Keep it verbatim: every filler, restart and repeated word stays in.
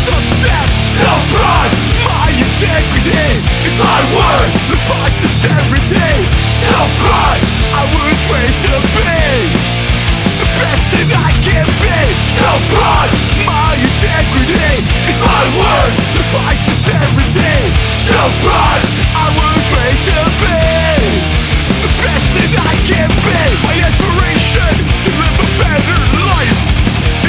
success, self-pride, my integrity is my word, my sincerity, self-pride. I was raised to be the best that I can be. Self-pride, my integrity is my word, my sincerity, self-pride.